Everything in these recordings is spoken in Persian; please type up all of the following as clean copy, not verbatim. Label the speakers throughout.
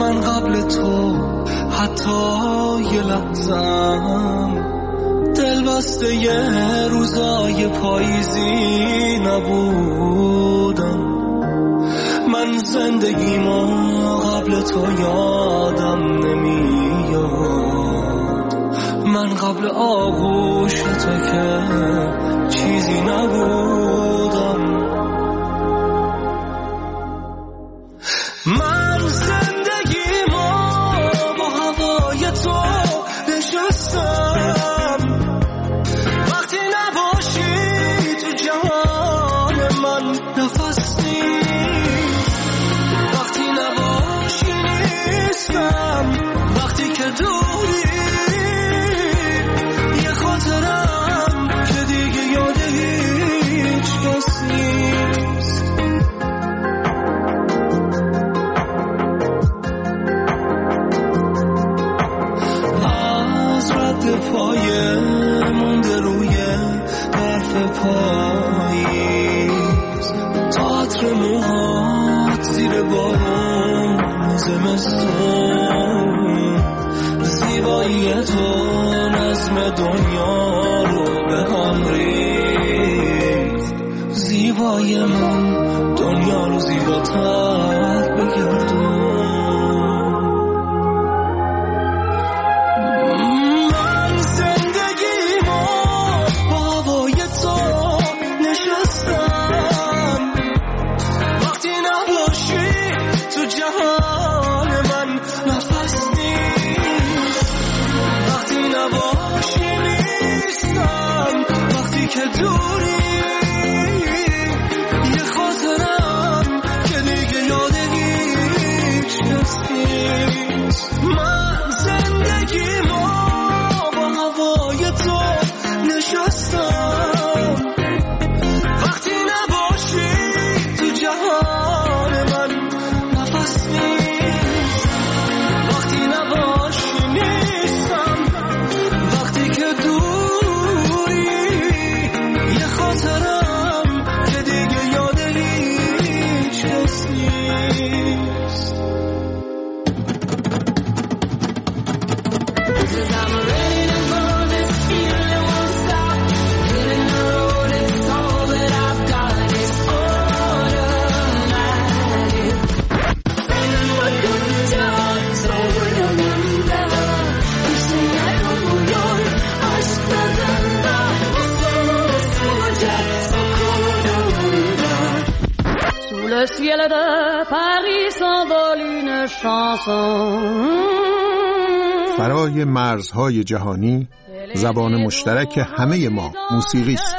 Speaker 1: من قبل تو حتی یه لحظم دل بسته یه روزای پاییزی نبودم. من زندگیمو قبل تو یادم نمیاد، من قبل آغوش تو که چیزی نبودم. من زندگیمو با هوای تو نشستم، وقتی نباشی تو جهان من نفس نیست، وقتی نباشی نیستم، وقتی که دوری یه خاطرم که دیگه یاد هیچ کس نیست. از رد پایه مونده روی برف پاییز، تئاتر موهات زیر بارون زمستون، زیبایی تو نظم دنیا رو به هم ریخت، زیبای من دنیا رو زیباتر بگردون. که دوری یه خاطرم که دیگه یاد هیچ کس نیست. من زندگیمو با هوای تو نشستم، وقتی نباشی تو جهان من نفس نیست، وقتی نباشی نیستم، وقتی که که دیگه یاد هیچ کس نیست.
Speaker 2: Le ciel de Paris s'envole une chanson.
Speaker 3: فرای مرزهای جهانی زبان مشترک همه ما موسیقی است.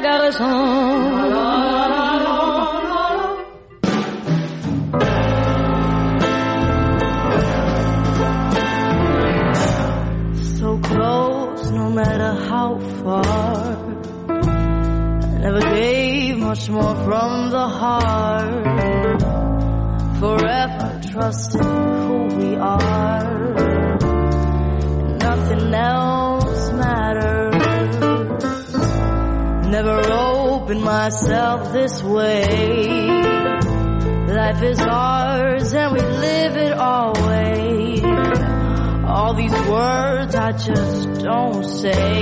Speaker 2: So close no matter how far, never gave much more from the heart, forever trusting who we are, nothing else matters. Never opened myself this way, life is ours and we live it always. All these words I just don't say,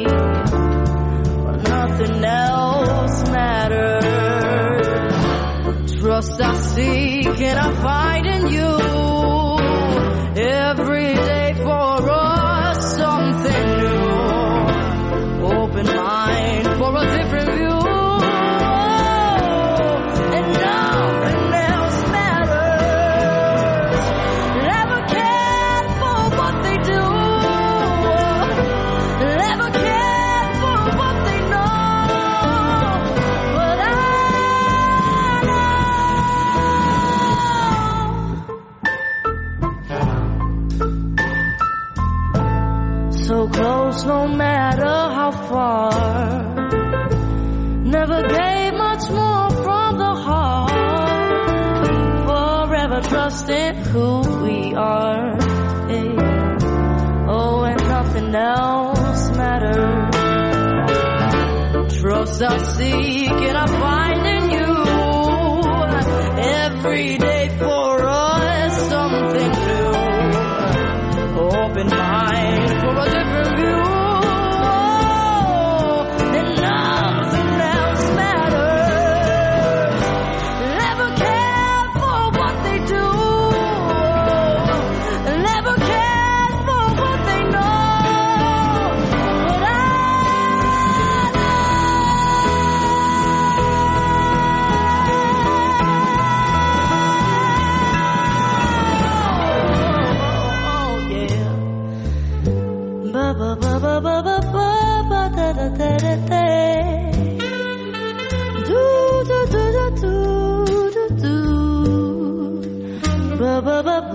Speaker 2: nothing else matters. Trust I seek and I find in you, every day for us something new. Open mind for a different view, and nothing else matters. Never cared for what they do, never cared for what they know, but I know. So close no matter how far, never gave much more from the heart, forever trusting who we are. Yeah. Oh, and nothing else matters. Trust I seek and I find in you, every day for us something new.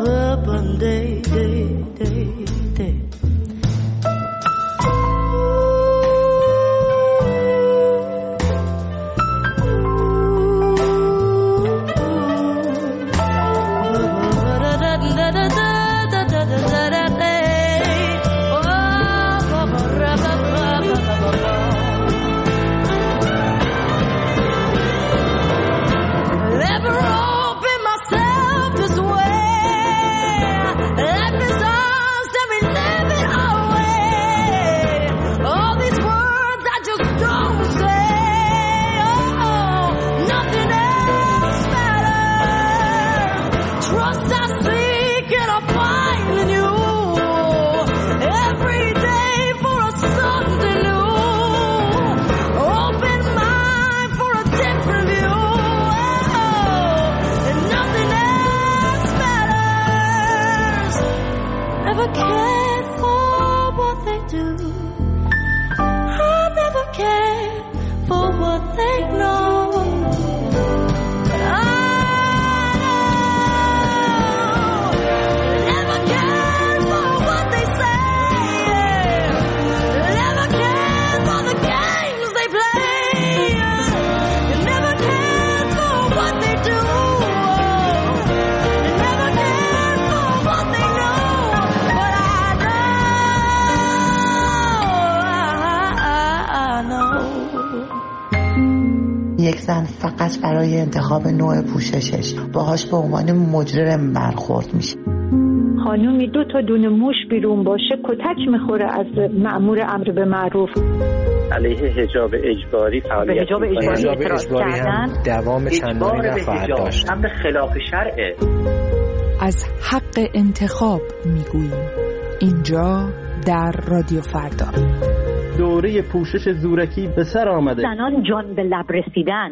Speaker 4: یک زن فقط برای انتخاب نوع پوششش باهاش به عنوان مجرم برخورد میشه.
Speaker 5: خانومی 2 تا دونه موش بیرون باشه کتک میخوره از مأمور امر به معروف.
Speaker 6: علیه حجاب اجباری فعالیت
Speaker 7: حجاب اجباری هم دوام چندانی نخواهد داشت.
Speaker 6: امر خلاف شرعه.
Speaker 8: از حق انتخاب میگوییم اینجا در رادیو فردا.
Speaker 9: دوره پوشش زورکی به سر آمده.
Speaker 5: زنان جان به لب رسیدن.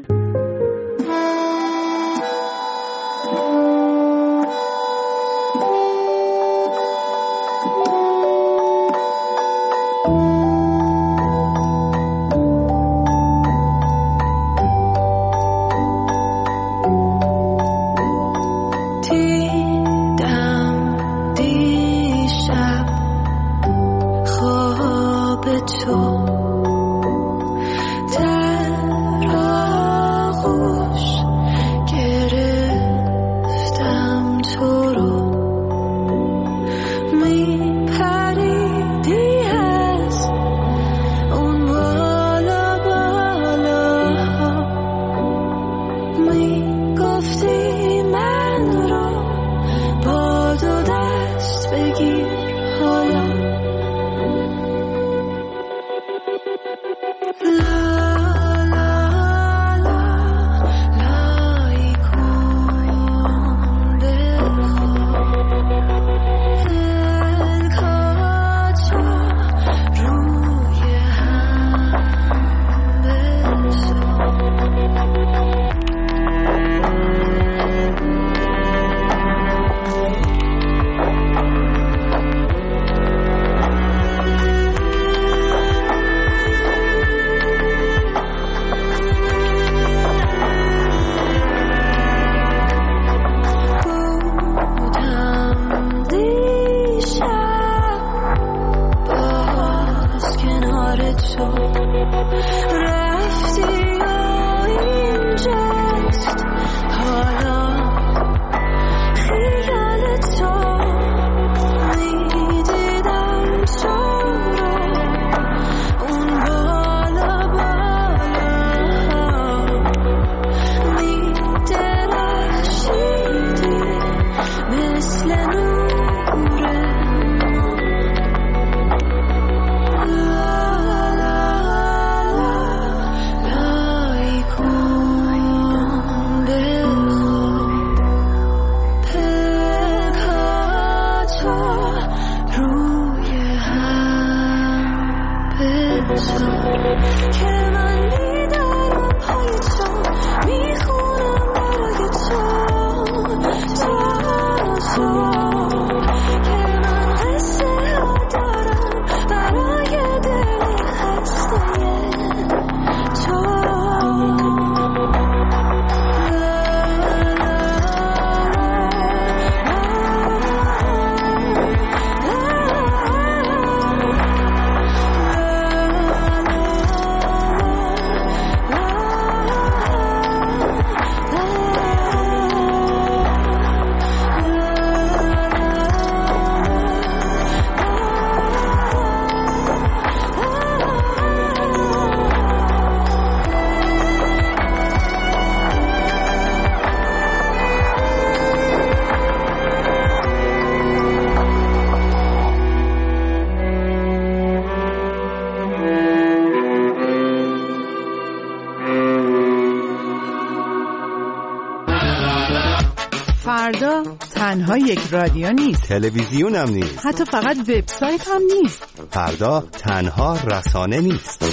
Speaker 10: تنها یک رادیو نیست،
Speaker 11: تلویزیون هم نیست،
Speaker 10: حتی فقط وبسایت هم نیست.
Speaker 11: فردا تنها رسانه نیست.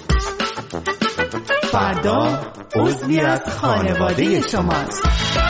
Speaker 10: فردا عضوی از خانواده شماست.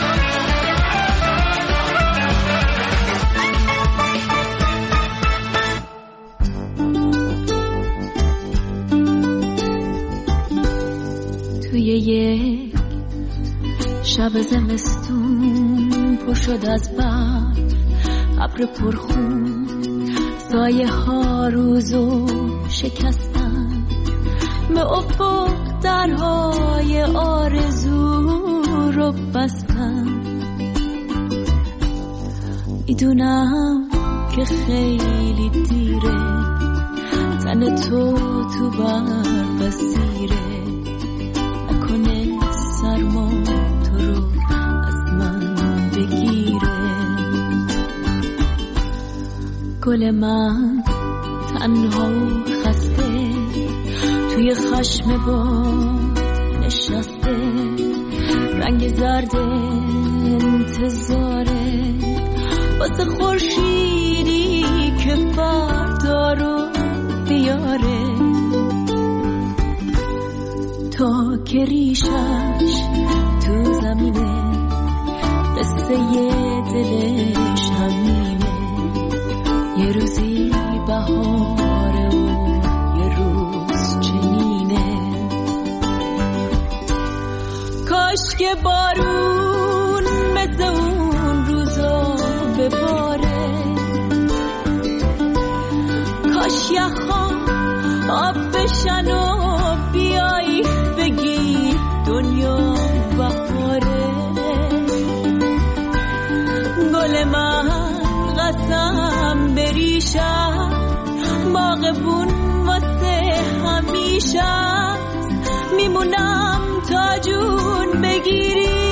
Speaker 12: توی یک شب زمستون پر شد از برف، ابر پرخون، سایه ها روزو شکستن، به افق درهای آرزو رو بستن. میدونم که خیلی دیره، تن تو برف اسیره، نکنه سرما تو رو از من بگیره. گل من تنها و خسته توی خشم با نشسته، رنگ زرد انتظاره واسه خورشیدی که فردا رو بیاره. تا که ریشش تو زمینه، قصه دلش همینه، یه روزی بهاره و یه روز چنینه. کاش که بارون مثل اون روزا بباره، کاش یخام آب بشن و بیایی بگی دنیا بهاره. گل من قسم بریشم، باغبون واسه همیشه، میمونم تا جون بگیری.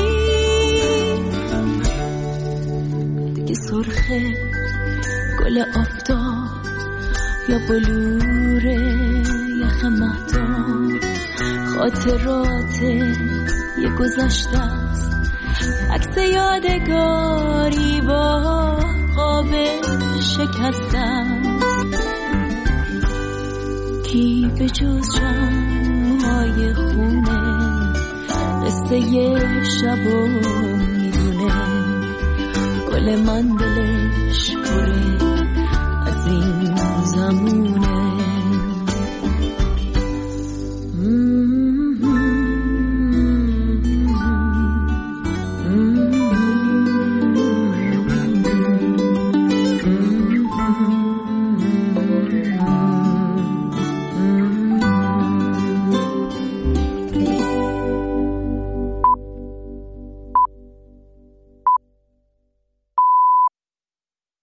Speaker 12: دیگه سرخه گل آفتاب یا بلور یخ مهتاب، خاطرات یه گذشته است، عکس یادگاری با قاب شکسته است. کی به جز شمعهای خونه قصه شبو میدونه. گل من دلش پره از این زمون